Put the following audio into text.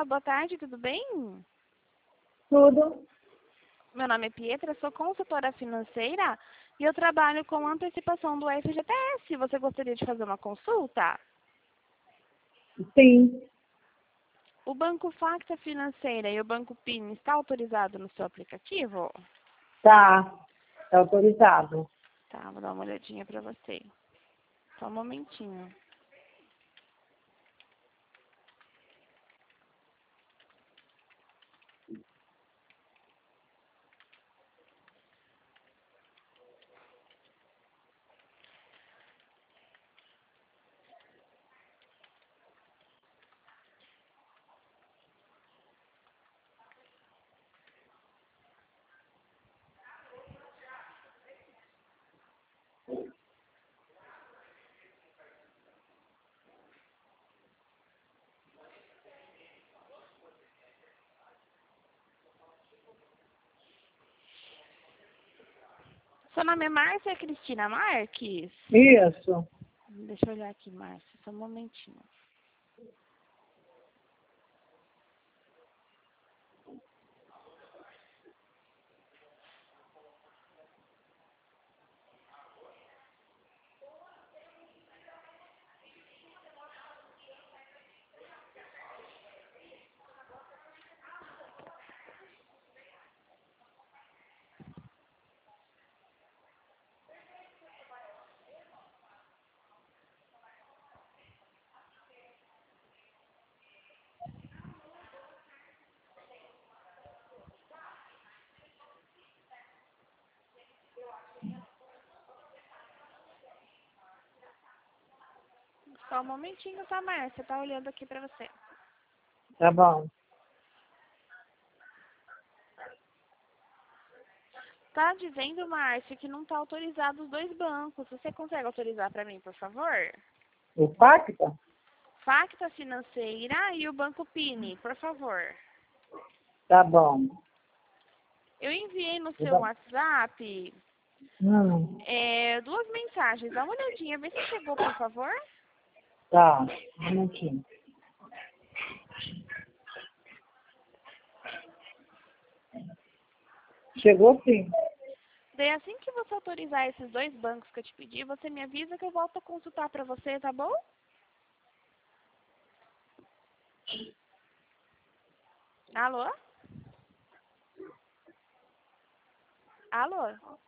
boa tarde, tudo bem? Tudo. Meu nome é Pietra, sou consultora financeira e eu trabalho com antecipação do FGTS. Você gostaria de fazer uma consulta? Sim. O Banco Facta Financeira e o Banco PIN está autorizado no seu aplicativo? Tá. Tá autorizado. Tá, vou dar uma olhadinha para você. Só um momentinho. Seu nome é Márcia Cristina Marques? Isso. Deixa eu olhar aqui, Márcia, só um momentinho. Só um momentinho, tá, Márcia? Tá olhando aqui para você. Tá bom. Tá dizendo, Márcia, que não tá autorizado os dois bancos. Você consegue autorizar para mim, por favor? O Pacta? Facta Financeira e o Banco PIN, por favor. Tá bom. Eu enviei no Tá seu bom. WhatsApp duas mensagens. Dá uma olhadinha, vê se chegou, por favor. Tá. Um minutinho. Chegou sim. Daí assim que você autorizar esses dois bancos que eu te pedi, você me avisa que eu volto a consultar para você, tá bom? Alô? Alô?